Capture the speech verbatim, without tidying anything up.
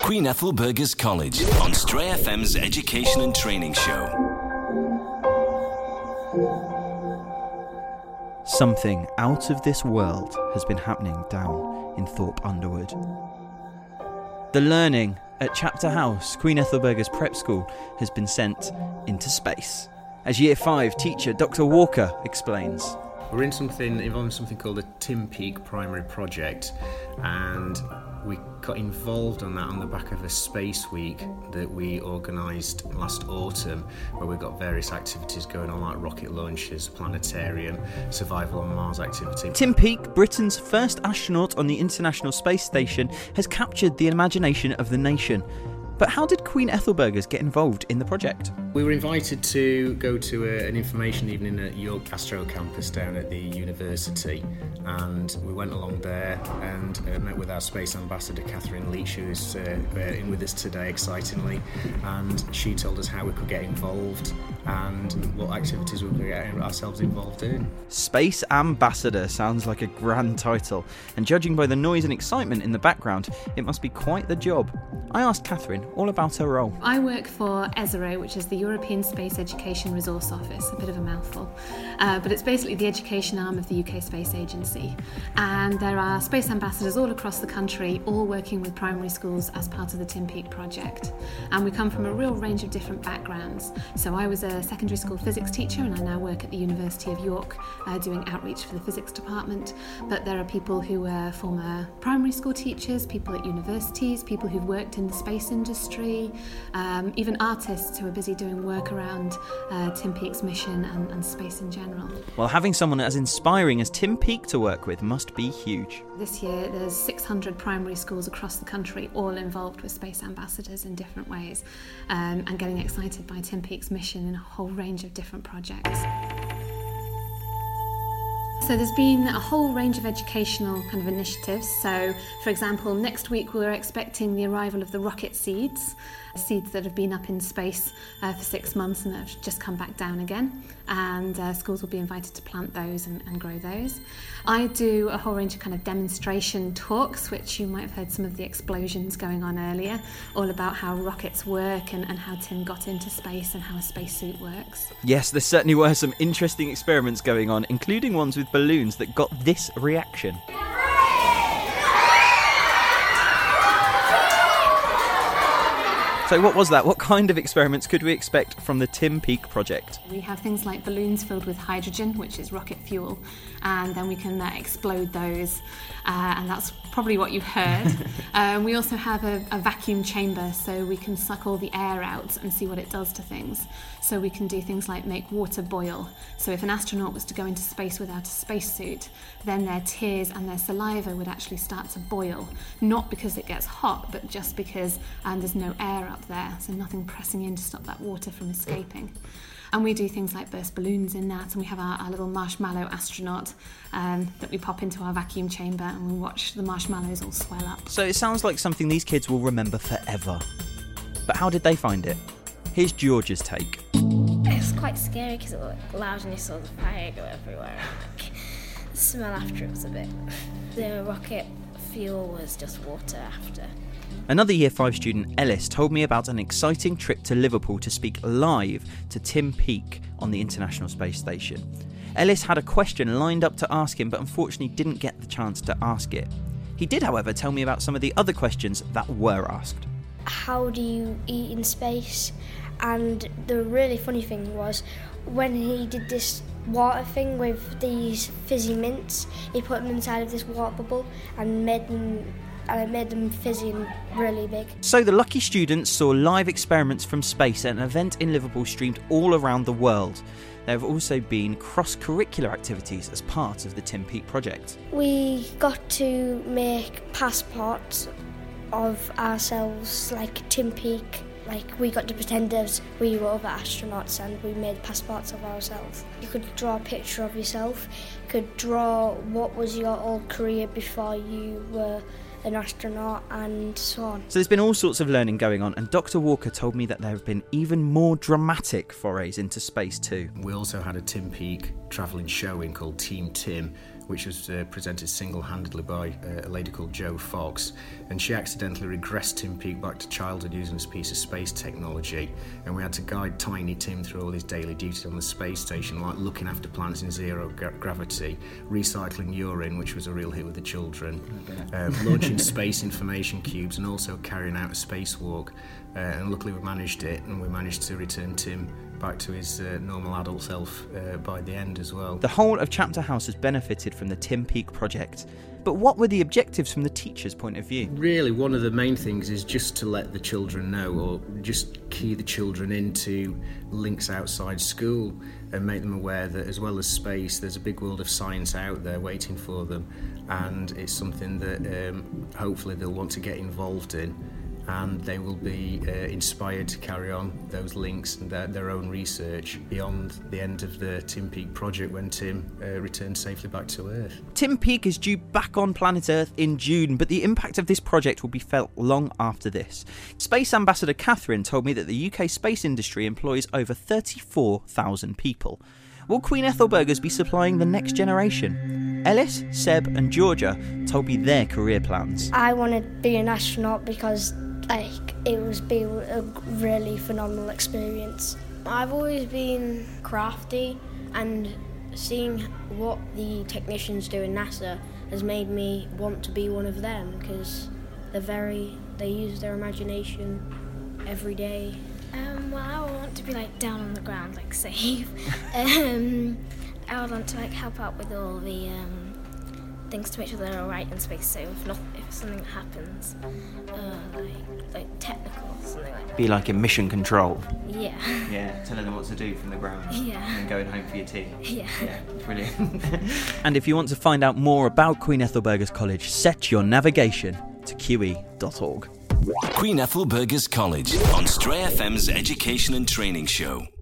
Queen Ethelburgers College on Stray F M's Education and Training Show. Something out of this world has been happening down in Thorpe Underwood. The learning at Chapter House, Queen Ethelburgers Prep School, has been sent into space, as Year five teacher Doctor Walker explains. We're in something involving something called the Tim Peake Primary Project, and we got involved on that on the back of a space week that we organised last autumn, where we got various activities going on like rocket launches, planetarium, survival on Mars activity. Tim Peake, Britain's first astronaut on the International Space Station, has captured the imagination of the nation. But how did Queen Ethelburgers get involved in the project? We were invited to go to a, an information evening at York Astro Campus down at the university, and we went along there and uh, met with our space ambassador Catherine Leach, who is uh, uh, in with us today, excitingly, and she told us how we could get involved and what activities we could get ourselves involved in. Space Ambassador sounds like a grand title, and judging by the noise and excitement in the background, it must be quite the job. I asked Catherine all about her role. I work for ESRO, which is the European Space Education Resource Office, a bit of a mouthful, uh, but it's basically the education arm of the U K Space Agency. And there are space ambassadors all across the country, all working with primary schools as part of the Tim Peake project. And we come from a real range of different backgrounds. So I was a secondary school physics teacher, and I now work at the University of York uh, doing outreach for the physics department. But there are people who are former primary school teachers, people at universities, people who've worked in the space industry, um, even artists who are busy doing work around uh, Tim Peake's mission and, and space in general. Well, having someone as inspiring as Tim Peake to work with must be huge. This year there's six hundred primary schools across the country all involved with space ambassadors in different ways, um, and getting excited by Tim Peake's mission in a whole range of different projects. So there's been a whole range of educational kind of initiatives. So, for example, next week we're expecting the arrival of the rocket seeds, seeds that have been up in space uh, for six months and have just come back down again. And uh, schools will be invited to plant those and, and grow those. I do a whole range of kind of demonstration talks, which you might have heard some of the explosions going on earlier, all about how rockets work and, and how Tim got into space and how a spacesuit works. Yes, there certainly were some interesting experiments going on, including ones with balloons that got this reaction. So what was that? What kind of experiments could we expect from the Tim Peake project? We have things like balloons filled with hydrogen, which is rocket fuel, and then we can uh, explode those, uh, and that's probably what you've heard. um, we also have a, a vacuum chamber, so we can suck all the air out and see what it does to things. So we can do things like make water boil. So if an astronaut was to go into space without a spacesuit, then their tears and their saliva would actually start to boil, not because it gets hot, but just because um, there's no air up there, so nothing pressing in to stop that water from escaping. And we do things like burst balloons in that, and we have our, our little marshmallow astronaut um, that we pop into our vacuum chamber, and we watch the marshmallows all swell up. So it sounds like something these kids will remember forever. But how did they find it? Here's George's take. It's quite scary because it was like loud and you saw the fire go everywhere. Like, the smell after it was a bit... The rocket fuel was just water after. Another Year five student, Ellis, told me about an exciting trip to Liverpool to speak live to Tim Peake on the International Space Station. Ellis had a question lined up to ask him, but unfortunately didn't get the chance to ask it. He did, however, tell me about some of the other questions that were asked. How do you eat in space? And the really funny thing was, when he did this water thing with these fizzy mints, he put them inside of this water bubble and made them and it made them fizzy and really big. So the lucky students saw live experiments from space at an event in Liverpool streamed all around the world. There have also been cross-curricular activities as part of the Tim Peake project. We got to make passports of ourselves, like Tim Peake. Like, we got to pretend as we were other astronauts and we made passports of ourselves. You could draw a picture of yourself, you could draw what was your old career before you were an astronaut and so on. So there's been all sorts of learning going on, and Doctor Walker told me that there have been even more dramatic forays into space too. We also had a Tim Peake travelling showing called Team Tim, which was uh, presented single-handedly by uh, a lady called Jo Fox, and she accidentally regressed Tim Peake back to childhood using this piece of space technology, and we had to guide tiny Tim through all his daily duties on the space station, like looking after planets in zero gra- gravity, recycling urine, which was a real hit with the children, um, launching space information cubes, and also carrying out a spacewalk. Uh, and luckily we managed it, and we managed to return Tim back to his uh, normal adult self uh, by the end as well. The whole of Chapter House has benefited from the Tim Peake project. But what were the objectives from the teacher's point of view? Really, one of the main things is just to let the children know, or just key the children into links outside school and make them aware that as well as space, there's a big world of science out there waiting for them, and it's something that um, hopefully they'll want to get involved in, and they will be uh, inspired to carry on those links and their, their own research beyond the end of the Tim Peake project when Tim uh, returns safely back to Earth. Tim Peake is due back on planet Earth in June, but the impact of this project will be felt long after this. Space Ambassador Catherine told me that the U K space industry employs over thirty-four thousand people. Will Queen Ethelburgers be supplying the next generation? Ellis, Seb and Georgia told me their career plans. I want to be an astronaut because like it was be a really phenomenal experience. I've always been crafty, and seeing what the technicians do in NASA has made me want to be one of them, because they're very they use their imagination every day. Um, well, I want to be like down on the ground, like safe. um, I would want to like help out with all the um, things to make sure they're all right in space. So if not, if something happens, uh, like like technical, something like that. Be like in mission control. Yeah. Yeah, telling them what to do from the ground. Yeah. And then going home for your tea. Yeah. Yeah, brilliant. And if you want to find out more about Queen Ethelburgers College, set your navigation to Q E dot org. Queen Ethelburgers College on Stray F M's Education and Training Show.